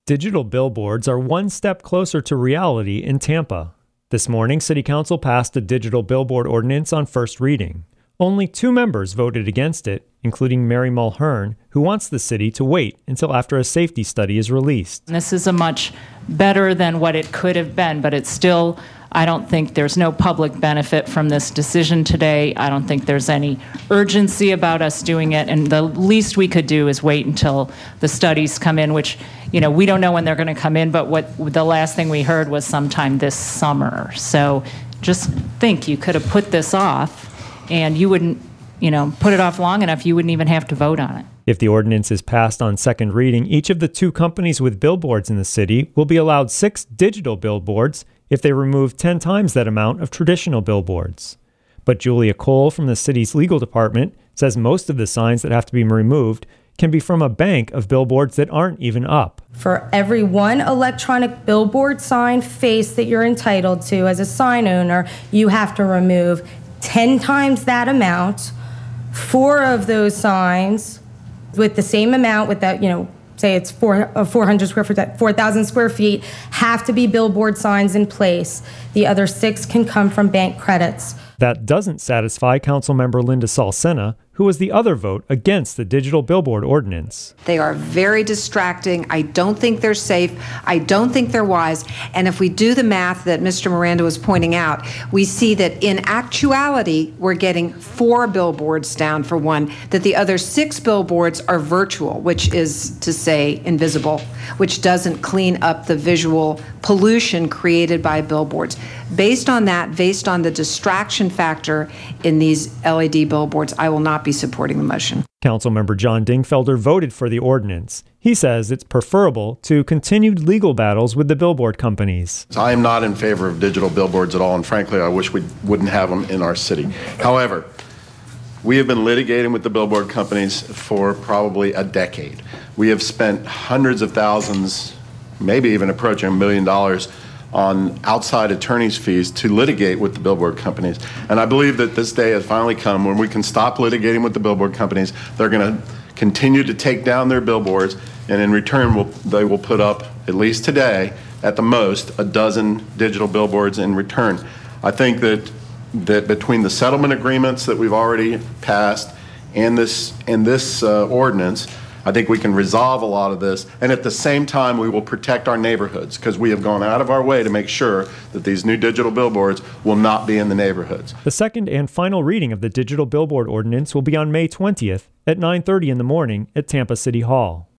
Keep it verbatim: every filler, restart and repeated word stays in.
Digital billboards are one step closer to reality in Tampa. This morning, City Council passed a digital billboard ordinance on first reading. Only two members voted against it, including Mary Mulhern, who wants the city to wait until after a safety study is released. This is a much better than what it could have been, but it's still, I don't think there's no public benefit from this decision today. I don't think there's any urgency about us doing it, and the least we could do is wait until the studies come in, which, you know, we don't know when they're going to come in, but what the last thing we heard was sometime this summer. So just think, you could have put this off, and you wouldn't, you know, put it off long enough, you wouldn't even have to vote on it. If the ordinance is passed on second reading, each of the two companies with billboards in the city will be allowed six digital billboards if they remove ten times that amount of traditional billboards. But Julia Cole from the city's legal department says most of the signs that have to be removed can be from a bank of billboards that aren't even up. For every one electronic billboard sign face that you're entitled to as a sign owner, you have to remove ten times that amount. Four of those signs with the same amount, with that, you know, say it's four, uh, four hundred square feet, four thousand square feet, have to be billboard signs in place. The other six can come from bank credits. That doesn't satisfy Councilmember Linda Salcena, who was the other vote against the digital billboard ordinance. They are very distracting. I don't think they're safe. I don't think they're wise. And if we do the math that Mister Miranda was pointing out, we see that in actuality, we're getting four billboards down for one, that the other six billboards are virtual, which is to say invisible, which doesn't clean up the visual pollution created by billboards. Based on that, based on the distraction factor in these L E D billboards, I will not be supporting the motion. Councilmember John Dingfelder voted for the ordinance. He says it's preferable to continued legal battles with the billboard companies. I am not in favor of digital billboards at all, and frankly, I wish we wouldn't have them in our city. However, we have been litigating with the billboard companies for probably a decade. We have spent hundreds of thousands, maybe even approaching a million dollars on outside attorney's fees to litigate with the billboard companies. And I believe that this day has finally come when we can stop litigating with the billboard companies. They're going to continue to take down their billboards, and in return, we'll, they will put up, at least today, at the most, a dozen digital billboards in return. I think that that between the settlement agreements that we've already passed and this, and this uh, ordinance, I think we can resolve a lot of this, and at the same time we will protect our neighborhoods, because we have gone out of our way to make sure that these new digital billboards will not be in the neighborhoods. The second and final reading of the digital billboard ordinance will be on May twentieth at nine thirty in the morning at Tampa City Hall.